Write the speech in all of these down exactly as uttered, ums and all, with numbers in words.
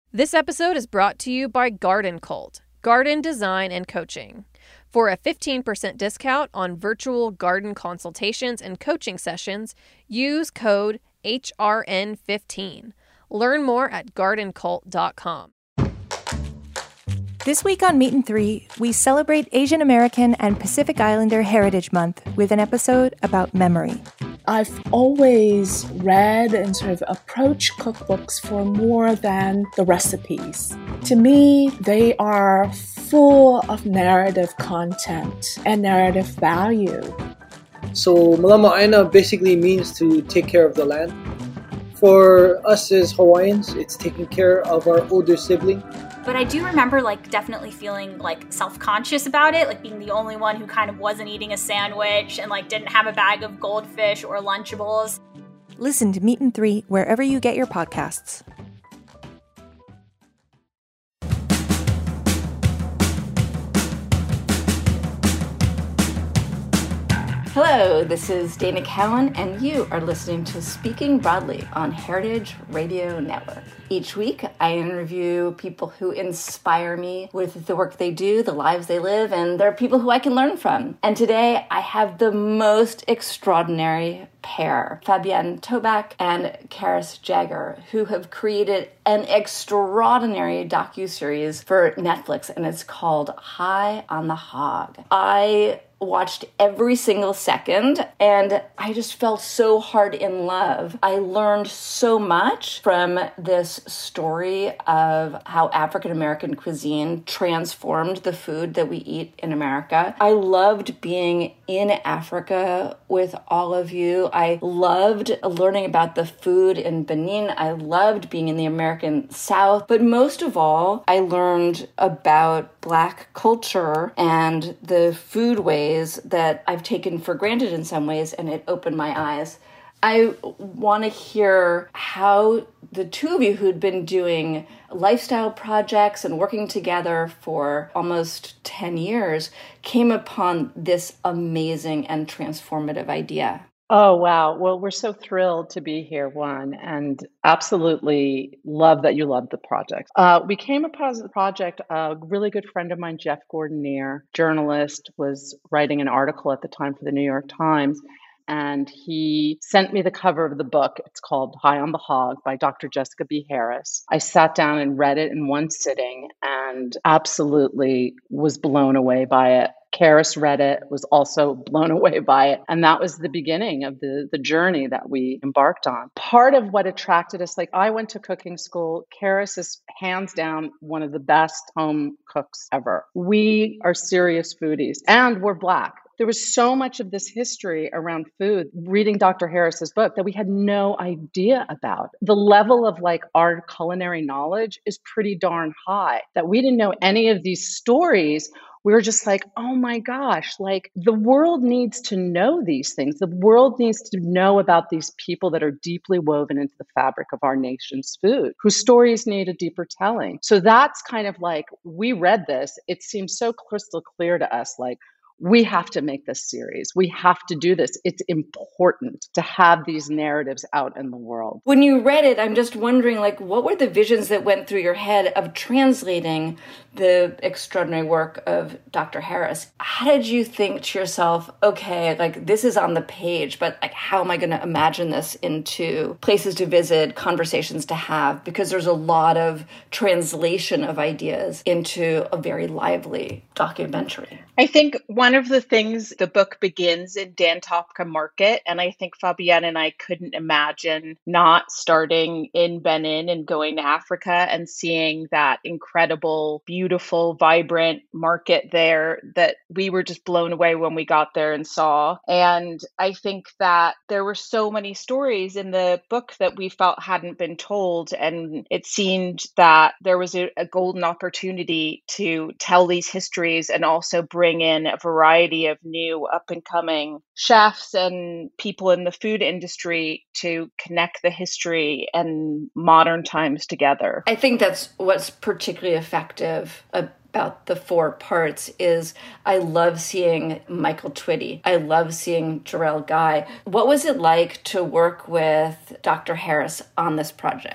This episode is brought to you by Garden Cult, garden design and coaching. For a fifteen percent discount on virtual garden consultations and coaching sessions, use code H R N fifteen. Learn more at garden cult dot com. This week on Meat and Three, we celebrate Asian American and Pacific Islander Heritage Month with an episode about memory. I've always read and sort of approached cookbooks for more than the recipes. To me, they are full of narrative content and narrative value. So Malama'aina basically means to take care of the land. For us as Hawaiians, it's taking care of our older sibling. But I do remember like definitely feeling like self-conscious about it, like being the only one who kind of wasn't eating a sandwich and like didn't have a bag of goldfish or Lunchables. Listen to Meat and Three wherever you get your podcasts. Hello, this is Dana Cowan, and you are listening to Speaking Broadly on Heritage Radio Network. Each week, I interview people who inspire me with the work they do, the lives they live, and they're people who I can learn from. And today, I have the most extraordinary pair, Fabienne Toback and Karis Jagger, who have created an extraordinary docuseries for Netflix, and it's called High on the Hog. I watched every single second, and I just fell so hard in love. I learned so much from this story of how African-American cuisine transformed the food that we eat in America. I loved being in Africa with all of you. I loved learning about the food in Benin. I loved being in the American South. But most of all, I learned about Black culture and the foodways that I've taken for granted in some ways, and it opened my eyes. I want to hear how the two of you who'd been doing lifestyle projects and working together for almost ten years came upon this amazing and transformative idea. Oh, wow. Well, we're so thrilled to be here, one, and absolutely love that you love the project. Uh, we came upon the project, a really good friend of mine, Jeff Gordon-Neer, journalist, was writing an article at the time for the New York Times, and he sent me the cover of the book. It's called High on the Hog by Doctor Jessica B. Harris. I sat down and read it in one sitting and absolutely was blown away by it. Karis read it, was also blown away by it. And that was the beginning of the, the journey that we embarked on. Part of what attracted us, like I went to cooking school. Karis is hands down one of the best home cooks ever. We are serious foodies and we're Black. There was so much of this history around food, reading Doctor Harris's book, that we had no idea about. The level of like our culinary knowledge is pretty darn high, that we didn't know any of these stories. We were just like, oh my gosh, like the world needs to know these things. The world needs to know about these people that are deeply woven into the fabric of our nation's food, whose stories need a deeper telling. So that's kind of like, we read this, it seems so crystal clear to us, like, we have to make this series. We have to do this. It's important to have these narratives out in the world. When you read it, I'm just wondering, like, what were the visions that went through your head of translating the extraordinary work of Doctor Harris? How did you think to yourself, okay, like this is on the page, but like, how am I going to imagine this into places to visit, conversations to have? Because there's a lot of translation of ideas into a very lively documentary. I think one of the things, the book begins in Dantopka Market, and I think Fabienne and I couldn't imagine not starting in Benin and going to Africa and seeing that incredible, beautiful, vibrant market there that we were just blown away when we got there and saw. And I think that there were so many stories in the book that we felt hadn't been told, and it seemed that there was a, a golden opportunity to tell these histories and also bring in a variety of new up-and-coming chefs and people in the food industry to connect the history and modern times together. I think that's what's particularly effective about the four parts is I love seeing Michael Twitty. I love seeing Jarrell Guy. What was it like to work with Doctor Harris on this project?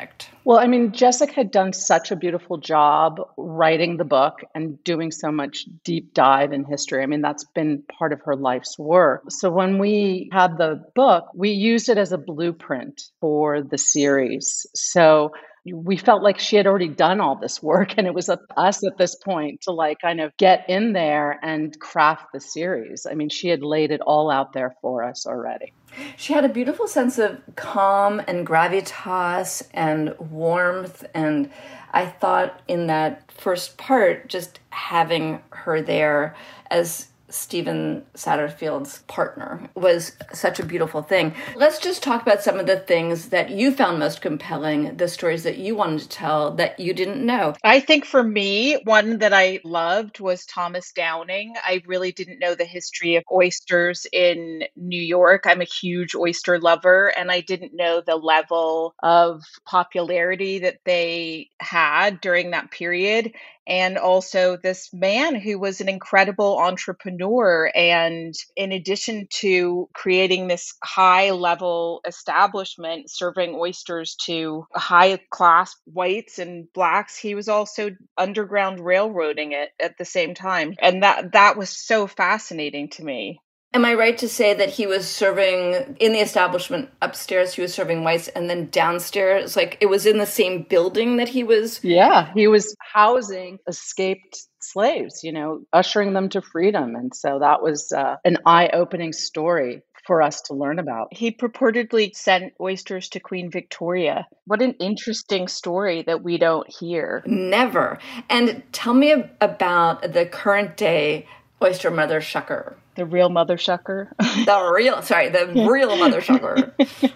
Well, I mean, Jessica had done such a beautiful job writing the book and doing so much deep dive in history. I mean, that's been part of her life's work. So when we had the book, we used it as a blueprint for the series. So we felt like she had already done all this work, and it was up to us at this point to like kind of get in there and craft the series. I mean, she had laid it all out there for us already. She had a beautiful sense of calm and gravitas and warmth. And I thought in that first part, just having her there as Stephen Satterfield's partner was such a beautiful thing. Let's just talk about some of the things that you found most compelling, the stories that you wanted to tell that you didn't know. I think for me, one that I loved was Thomas Downing. I really didn't know the history of oysters in New York. I'm a huge oyster lover, and I didn't know the level of popularity that they had during that period. And also this man who was an incredible entrepreneur. And in addition to creating this high level establishment serving oysters to high class whites and blacks, he was also underground railroading it at the same time. And that, that was so fascinating to me. Am I right to say that he was serving in the establishment upstairs, he was serving whites, and then downstairs, like it was in the same building that he was? Yeah, he was housing escaped slaves, you know, ushering them to freedom. And so that was uh, an eye-opening story for us to learn about. He purportedly sent oysters to Queen Victoria. What an interesting story that we don't hear. Never. And tell me about the current day oyster mother shucker. The real mother shucker. The real, sorry, the real mother shucker.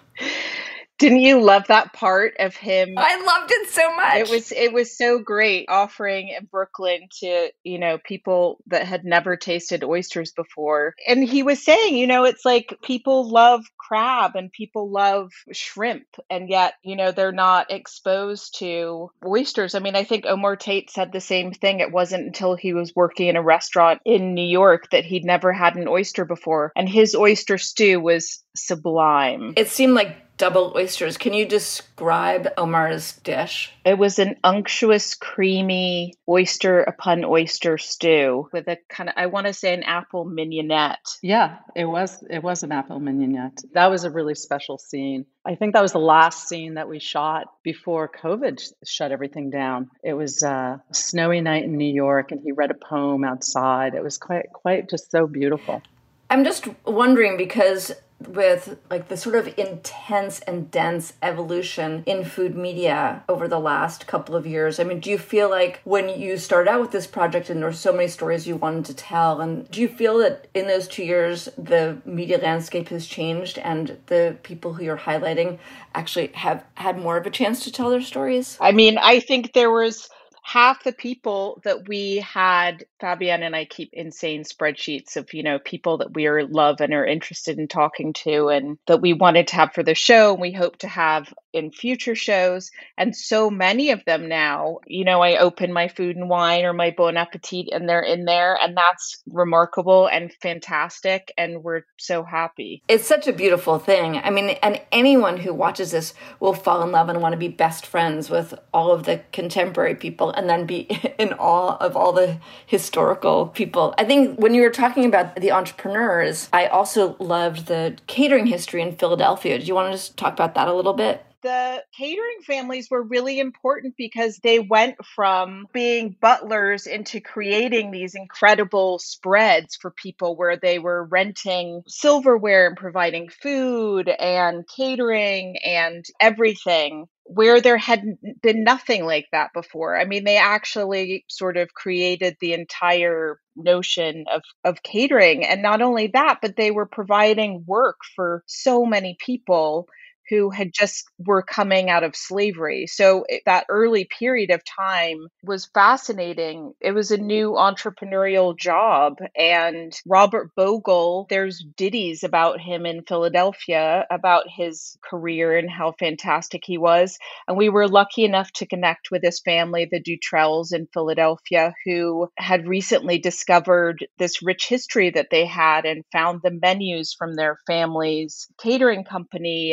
Didn't you love that part of him? I loved it so much. It was it was so great, offering in Brooklyn to, you know, people that had never tasted oysters before. And he was saying, you know, it's like people love crab and people love shrimp, and yet, you know, they're not exposed to oysters. I mean, I think Omar Tate said the same thing. It wasn't until he was working in a restaurant in New York that he'd never had an oyster before, and his oyster stew was sublime. It seemed like double oysters. Can you describe Omar's dish? It was an unctuous, creamy oyster upon oyster stew with a kind of, I want to say, an apple mignonette. Yeah, it was it was an apple mignonette. That was a really special scene. I think that was the last scene that we shot before COVID sh- shut everything down. It was a snowy night in New York, and he read a poem outside. It was quite quite just so beautiful. I'm just wondering, because with like the sort of intense and dense evolution in food media over the last couple of years, I mean, do you feel like when you started out with this project and there were so many stories you wanted to tell, and do you feel that in those two years the media landscape has changed and the people who you're highlighting actually have had more of a chance to tell their stories? I mean, I think there was half the people that we had, Fabienne and I keep insane spreadsheets of, you know, people that we are love and are interested in talking to and that we wanted to have for the show and we hope to have in future shows. And so many of them now, you know, I open my Food and Wine or my Bon Appetit and they're in there, and that's remarkable and fantastic. And we're so happy. It's such a beautiful thing. I mean, and anyone who watches this will fall in love and want to be best friends with all of the contemporary people and then be in awe of all the historical people. I think when you were talking about the entrepreneurs, I also loved the catering history in Philadelphia. Do you want to just talk about that a little bit? The catering families were really important because they went from being butlers into creating these incredible spreads for people where they were renting silverware and providing food and catering and everything, where there had been nothing like that before. I mean, they actually sort of created the entire notion of, of catering. And not only that, but they were providing work for so many people who had just were coming out of slavery. So it, that early period of time was fascinating. It was a new entrepreneurial job. And Robert Bogle, there's ditties about him in Philadelphia, about his career and how fantastic he was. And we were lucky enough to connect with his family, the Dutrells in Philadelphia, who had recently discovered this rich history that they had and found the menus from their family's catering company. And Omar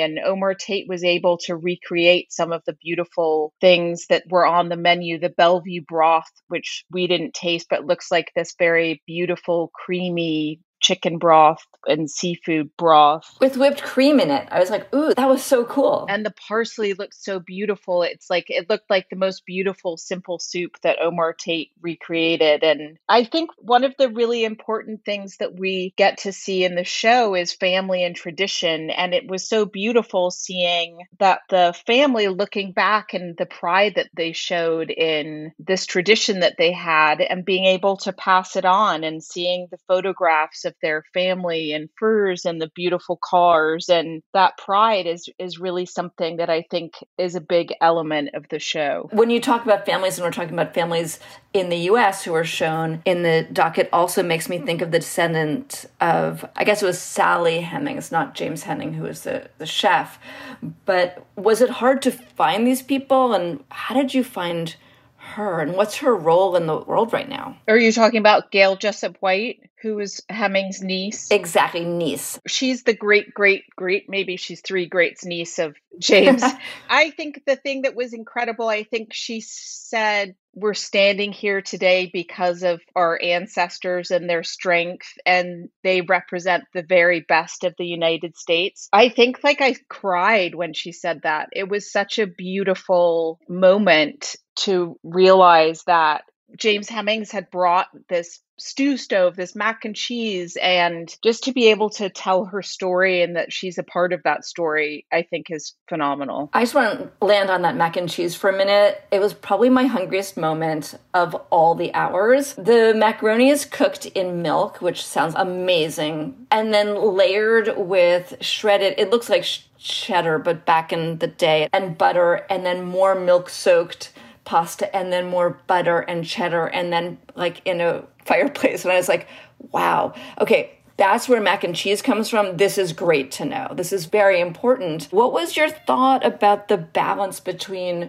Omar Tate was able to recreate some of the beautiful things that were on the menu. The Bellevue broth, which we didn't taste, but looks like this very beautiful, creamy chicken broth and seafood broth. With whipped cream in it. I was like, ooh, that was so cool. And the parsley looked so beautiful. It's like, it looked like the most beautiful, simple soup that Omar Tate recreated. And I think one of the really important things that we get to see in the show is family and tradition. And it was so beautiful seeing that the family looking back and the pride that they showed in this tradition that they had and being able to pass it on and seeing the photographs of their family and furs and the beautiful cars. And that pride is is really something that I think is a big element of the show. When you talk about families, and we're talking about families in the U S who are shown in the docket, also makes me think of the descendant of, I guess it was Sally Hemings, not James Henning, who was the, the chef. But was it hard to find these people? And how did you find her? And what's her role in the world right now? Are you talking about Gail Jessup White, who is Hemings' niece? Exactly, niece. She's the great, great, great, maybe she's three greats niece of James. I think the thing that was incredible, I think she said, we're standing here today because of our ancestors and their strength, and they represent the very best of the United States. I think like I cried when she said that. It was such a beautiful moment to realize that James Hemings had brought this stew stove, this mac and cheese, and just to be able to tell her story and that she's a part of that story, I think is phenomenal. I just want to land on that mac and cheese for a minute. It was probably my hungriest moment of all the hours. The macaroni is cooked in milk, which sounds amazing, and then layered with shredded, it looks like sh- cheddar, but back in the day, and butter, and then more milk-soaked pasta, and then more butter and cheddar, and then like in a fireplace. And I was like, wow, okay, that's where mac and cheese comes from. This is great to know. This is very important. What was your thought about the balance between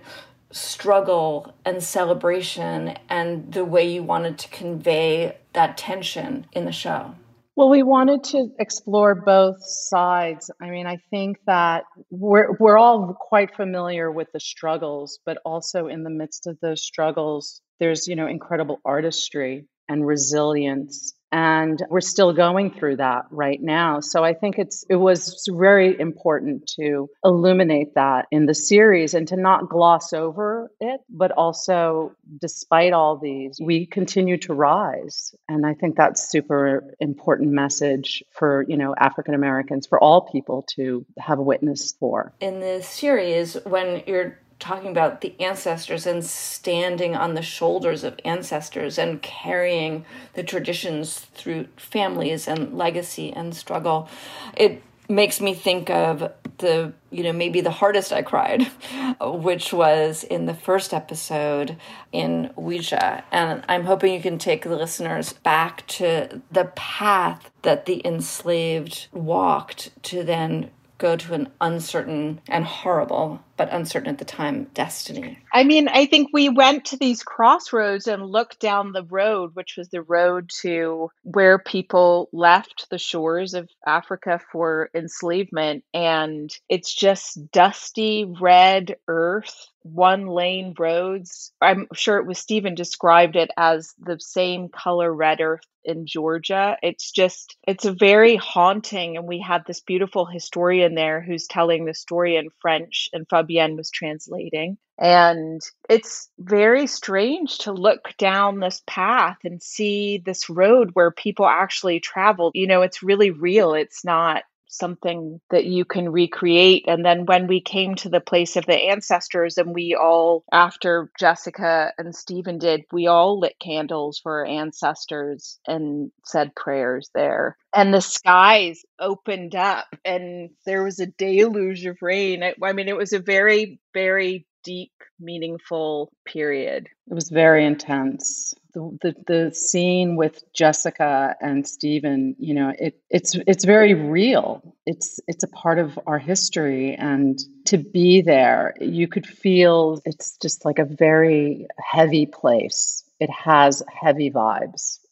struggle and celebration and the way you wanted to convey that tension in the show? Well, we wanted to explore both sides. I mean, I think that we're we're all quite familiar with the struggles, but also in the midst of those struggles, there's, you know, incredible artistry and resilience. And we're still going through that right now. So I think it's it was very important to illuminate that in the series and to not gloss over it, but also, despite all these, we continue to rise. And I think that's super important message for, you know, African Americans, for all people to have a witness for. In the series, when you're talking about the ancestors and standing on the shoulders of ancestors and carrying the traditions through families and legacy and struggle, it makes me think of the, you know, maybe the hardest I cried, which was in the first episode in Ouija. And I'm hoping you can take the listeners back to the path that the enslaved walked to then go to an uncertain and horrible, but uncertain at the time, destiny. I mean, I think we went to these crossroads and looked down the road, which was the road to where people left the shores of Africa for enslavement. And it's just dusty red earth, one lane roads. I'm sure it was Stephen described it as the same color red earth in Georgia. It's just, it's a very haunting. And we had this beautiful historian there who's telling the story in French, and Fabienne was translating. And it's very strange to look down this path and see this road where people actually traveled. You know, it's really real. It's not something that you can recreate. And then when we came to the place of the ancestors, and we all, after Jessica and Stephen did, we all lit candles for our ancestors and said prayers there. And the skies opened up and there was a deluge of rain. I, I mean, it was a very, very deep, meaningful period. It was very intense. The, the the scene with Jessica and Stephen, you know, it it's it's very real. It's it's a part of our history, and to be there, you could feel it's just like a very heavy place. It has heavy vibes.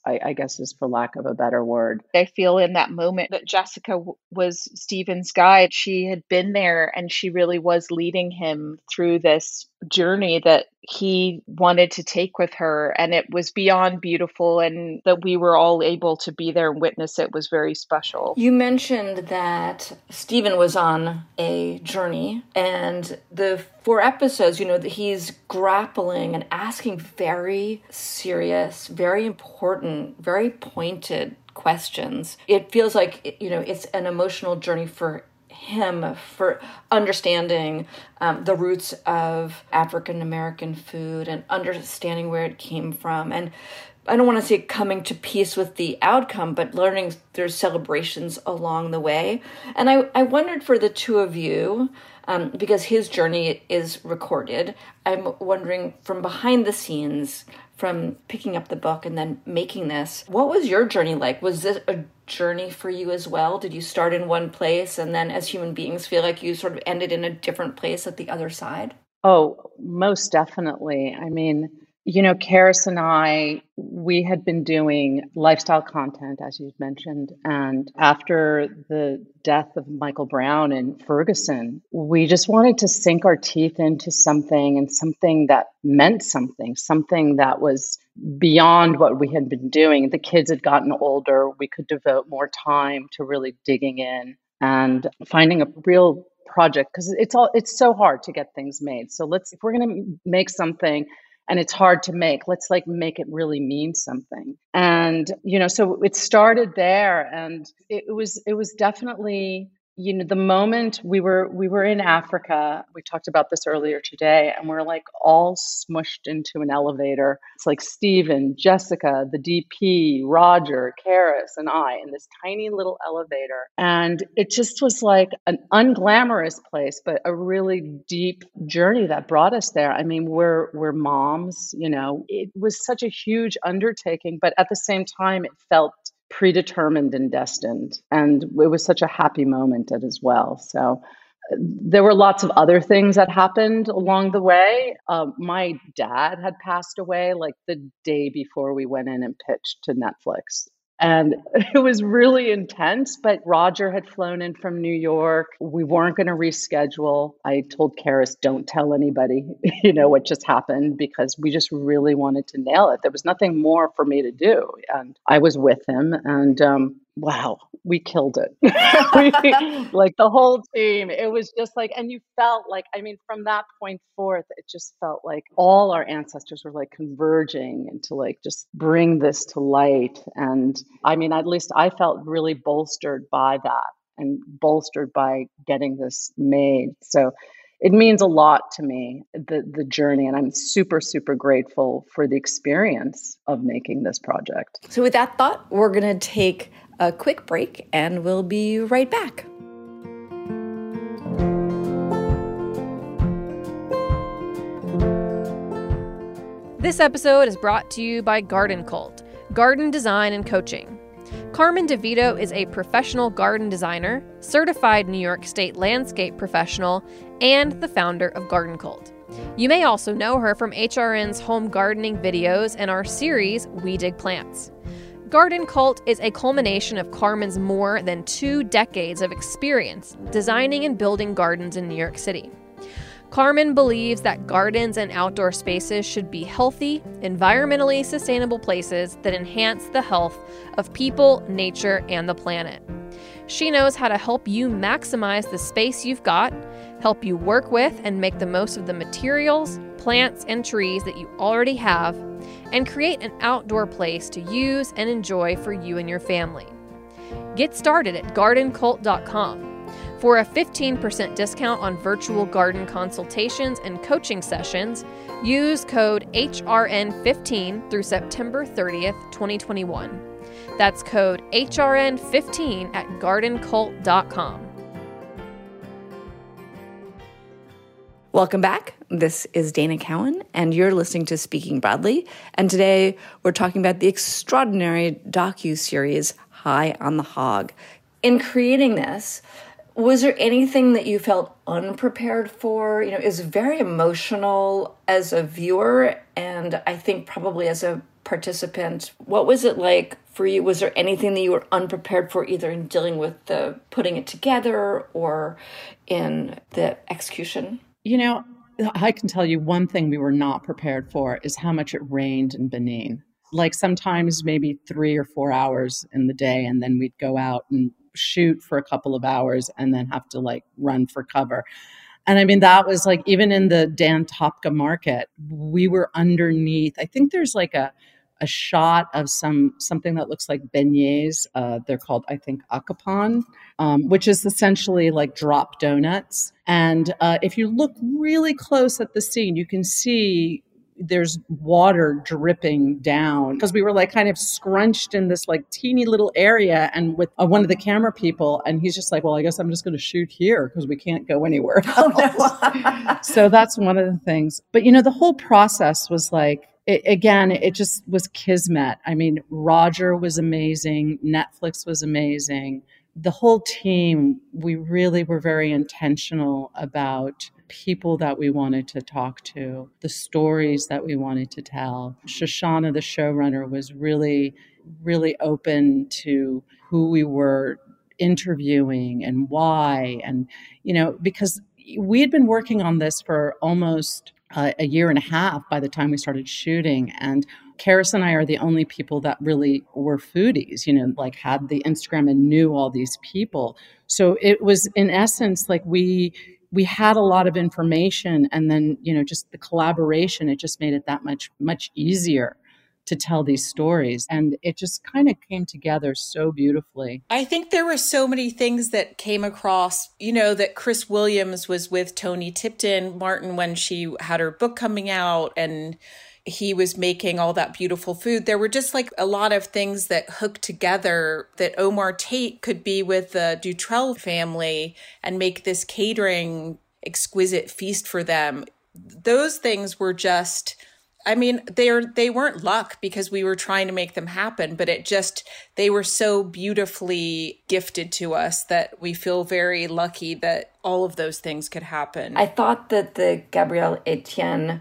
I, I guess is for lack of a better word. I feel in that moment that Jessica w- was Stephen's guide. She had been there and she really was leading him through this journey that he wanted to take with her. And it was beyond beautiful, and that we were all able to be there and witness it was very special. You mentioned that Stephen was on a journey, and the four episodes, you know, that he's grappling and asking very serious, very important, very pointed questions. It feels like, you know, it's an emotional journey for him, for understanding um, the roots of African American food and understanding where it came from. And I don't want to say coming to peace with the outcome, but learning there's celebrations along the way. And I, I wondered for the two of you, um, because his journey is recorded, I'm wondering from behind the scenes, from picking up the book and then making this, what was your journey like? Was this a journey for you as well? Did you start in one place and then as human beings feel like you sort of ended in a different place at the other side? Oh, most definitely. I mean, you know, Karis and I, we had been doing lifestyle content, as you mentioned. And after the death of Michael Brown in Ferguson, we just wanted to sink our teeth into something, and something that meant something, something that was beyond what we had been doing. The kids had gotten older. We could devote more time to really digging in and finding a real project, because it's all it's so hard to get things made. So let's, if we're going to make something and it's hard to make, let's like make it really mean something. And, you know, so it started there, and it, it was, it was definitely, you know, the moment we were, we were in Africa, we talked about this earlier today, and we're like all smushed into an elevator. It's like Stephen, Jessica, the D P, Roger, Karis, and I in this tiny little elevator. And it just was like an unglamorous place, but a really deep journey that brought us there. I mean, we're, we're moms, you know, it was such a huge undertaking, but at the same time, it felt predetermined and destined. And it was such a happy moment as well. So uh, there were lots of other things that happened along the way. Uh, my dad had passed away like the day before we went in and pitched to Netflix. And it was really intense, but Roger had flown in from New York. We weren't going to reschedule. I told Karis, don't tell anybody, you know, what just happened, because we just really wanted to nail it. There was nothing more for me to do. And I was with him, and um, wow, we killed it. we, like the whole team, it was just like, and you felt like, I mean, from that point forth, it just felt like all our ancestors were like converging into like, just bring this to light. And I mean, at least I felt really bolstered by that, and bolstered by getting this made. So it means a lot to me, the, the journey. And I'm super, super grateful for the experience of making this project. So with that thought, we're going to take a quick break and we'll be right back. This episode is brought to you by Garden Cult, garden design and coaching. Carmen DeVito is a professional garden designer, certified New York State landscape professional, and the founder of Garden Cult. You may also know her from H R N's home gardening videos and our series, We Dig Plants. Garden Cult is a culmination of Carmen's more than two decades of experience designing and building gardens in New York City. Carmen believes that gardens and outdoor spaces should be healthy, environmentally sustainable places that enhance the health of people, nature, and the planet. She knows how to help you maximize the space you've got, help you work with and make the most of the materials, plants, and trees that you already have, and create an outdoor place to use and enjoy for you and your family. Get started at garden cult dot com. For a fifteen percent discount on virtual garden consultations and coaching sessions, use code H R N fifteen through September thirtieth, twenty twenty-one. That's code H R N fifteen at garden cult dot com. Welcome back. This is Dana Cowan, and you're listening to Speaking Broadly. And today we're talking about the extraordinary docu-series High on the Hog. In creating this, was there anything that you felt unprepared for? You know, it was very emotional as a viewer, and I think probably as a participant. What was it like for you? Was there anything that you were unprepared for, either in dealing with the putting it together or in the execution? You know, I can tell you one thing we were not prepared for is how much it rained in Benin. Like sometimes maybe three or four hours in the day, and then we'd go out and shoot for a couple of hours and then have to like run for cover. And I mean, that was like, even in the Dan Topka market, we were underneath. I think there's like a a shot of some something that looks like beignets. Uh, they're called, I think, akapan, um, which is essentially like drop donuts. And uh, if you look really close at the scene, you can see there's water dripping down because we were like kind of scrunched in this like teeny little area, and with uh, one of the camera people, and he's just like, well, I guess I'm just going to shoot here because we can't go anywhere else. Oh, no. So that's one of the things. But, you know, the whole process was like, It, again, it just was kismet. I mean, Roger was amazing. Netflix was amazing. The whole team, we really were very intentional about people that we wanted to talk to, the stories that we wanted to tell. Shoshana, the showrunner, was really, really open to who we were interviewing and why. And, you know, because we had been working on this for almost Uh, a year and a half by the time we started shooting. And Karis and I are the only people that really were foodies, you know, like had the Instagram and knew all these people. So it was, in essence, like we we had a lot of information, and then, you know, just the collaboration, it just made it that much, much easier to tell these stories. And it just kind of came together so beautifully. I think there were so many things that came across, you know, that Chris Williams was with Toni Tipton Martin when she had her book coming out, and he was making all that beautiful food. There were just like a lot of things that hooked together, that Omar Tate could be with the Dutrell family and make this catering exquisite feast for them. Those things were just, I mean, they're, they weren't luck because we were trying to make them happen, but it just, they were so beautifully gifted to us that we feel very lucky that all of those things could happen. I thought that the Gabrielle Etienne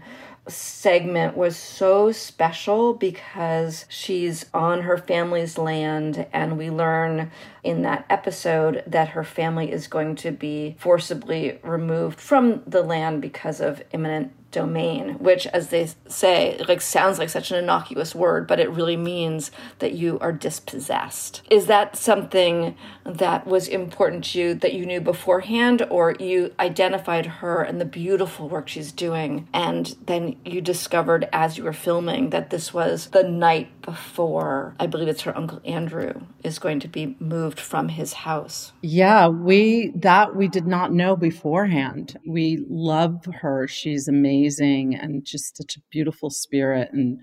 segment was so special because she's on her family's land, and we learn in that episode that her family is going to be forcibly removed from the land because of eminent domain, which, as they say, like sounds like such an innocuous word, but it really means that you are dispossessed. Is that something that was important to you that you knew beforehand, or you identified her and the beautiful work she's doing, and then you discovered as you were filming that this was the night before, I believe it's her Uncle Andrew is going to be moved from his house? Yeah, we that we did not know beforehand. We love her. She's amazing and just such a beautiful spirit, and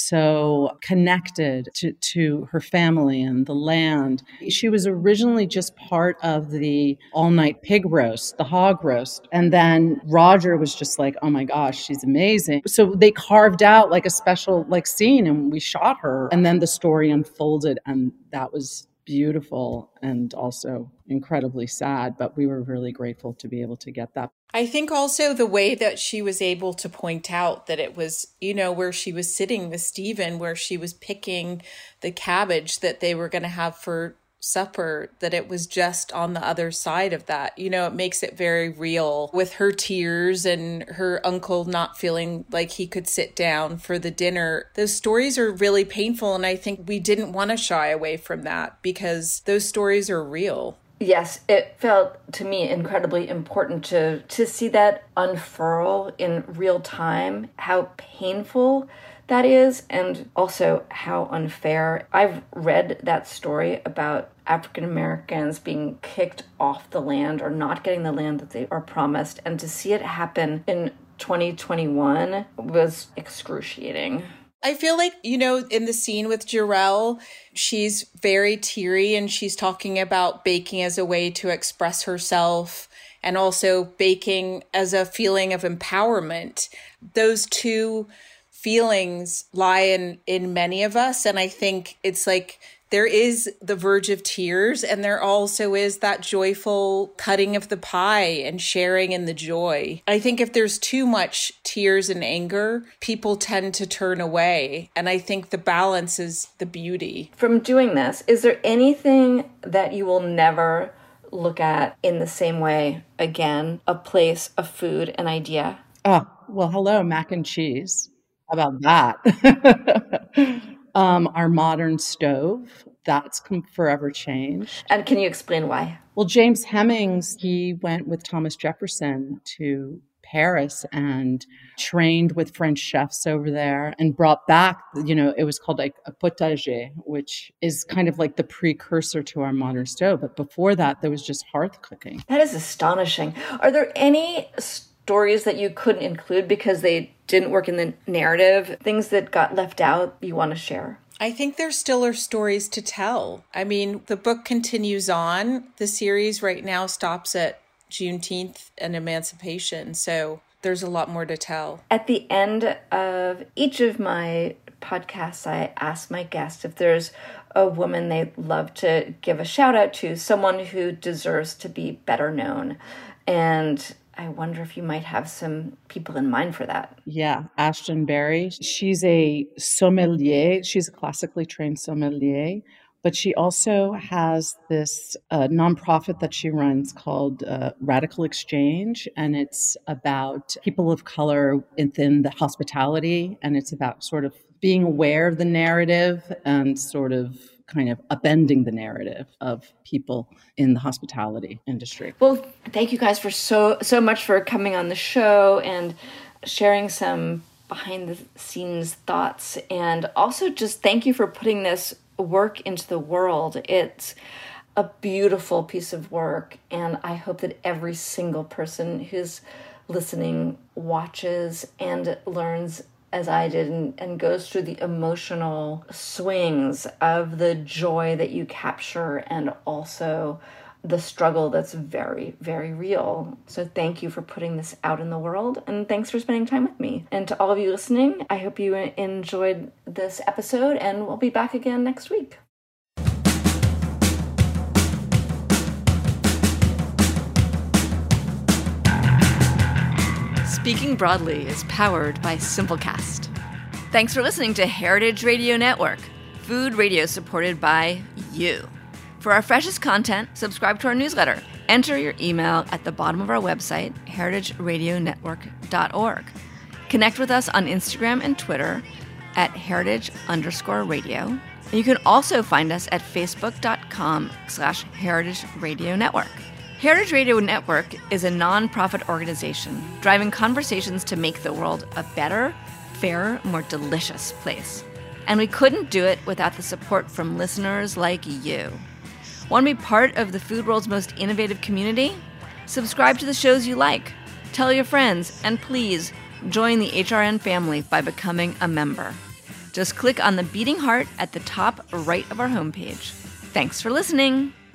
so connected to, to her family and the land. She was originally just part of the all-night pig roast, the hog roast. And then Roger was just like, oh my gosh, she's amazing. So they carved out like a special like scene, and we shot her. And then the story unfolded, and that was beautiful and also incredibly sad, but we were really grateful to be able to get that. I think also the way that she was able to point out that it was, you know, where she was sitting with Stephen, where she was picking the cabbage that they were going to have for supper, that it was just on the other side of that. You know, it makes it very real with her tears and her uncle not feeling like he could sit down for the dinner. Those stories are really painful, and I think we didn't want to shy away from that because those stories are real. Yes, it felt to me incredibly important to to see that unfurl in real time, how painful that is, and also how unfair. I've read that story about African Americans being kicked off the land or not getting the land that they are promised, and to see it happen in twenty twenty-one was excruciating. I feel like, you know, in the scene with Jarrell, she's very teary and she's talking about baking as a way to express herself and also baking as a feeling of empowerment. Those two feelings lie in, in many of us. And I think it's like there is the verge of tears, and there also is that joyful cutting of the pie and sharing in the joy. I think if there's too much tears and anger, people tend to turn away. And I think the balance is the beauty. From doing this, is there anything that you will never look at in the same way again? A place, a food, an idea? Oh, well, hello, mac and cheese. How about that? um, our modern stove, that's forever changed. And can you explain why? Well, James Hemings, he went with Thomas Jefferson to Paris and trained with French chefs over there and brought back, you know, it was called like a potager, which is kind of like the precursor to our modern stove. But before that, there was just hearth cooking. That is astonishing. Are there any stories that you couldn't include because they didn't work in the narrative, things that got left out you want to share? I think there still are stories to tell. I mean, the book continues on. The series right now stops at Juneteenth and Emancipation. So there's a lot more to tell. At the end of each of my podcasts, I ask my guests if there's a woman they'd love to give a shout out to, someone who deserves to be better known. And I wonder if you might have some people in mind for that. Yeah, Ashton Berry. She's a sommelier. She's a classically trained sommelier, but she also has this uh, nonprofit that she runs called uh, Radical Exchange, and it's about people of color within the hospitality, and it's about sort of being aware of the narrative and sort of kind of upending the narrative of people in the hospitality industry. Well, thank you guys for so so much for coming on the show and sharing some behind the scenes thoughts, and also just thank you for putting this work into the world. It's a beautiful piece of work, and I hope that every single person who's listening watches and learns as I did, and, and goes through the emotional swings of the joy that you capture and also the struggle that's very, very real. So thank you for putting this out in the world, and thanks for spending time with me. And to all of you listening, I hope you enjoyed this episode, and we'll be back again next week. Speaking Broadly is powered by Simplecast. Thanks for listening to Heritage Radio Network, food radio supported by you. For our freshest content, subscribe to our newsletter. Enter your email at the bottom of our website, heritage radio network dot org. Connect with us on Instagram and Twitter at heritage underscore radio. And you can also find us at facebook.com slash heritage radio network. Heritage Radio Network is a nonprofit organization driving conversations to make the world a better, fairer, more delicious place. And we couldn't do it without the support from listeners like you. Want to be part of the food world's most innovative community? Subscribe to the shows you like, tell your friends, and please join the H R N family by becoming a member. Just click on the beating heart at the top right of our homepage. Thanks for listening.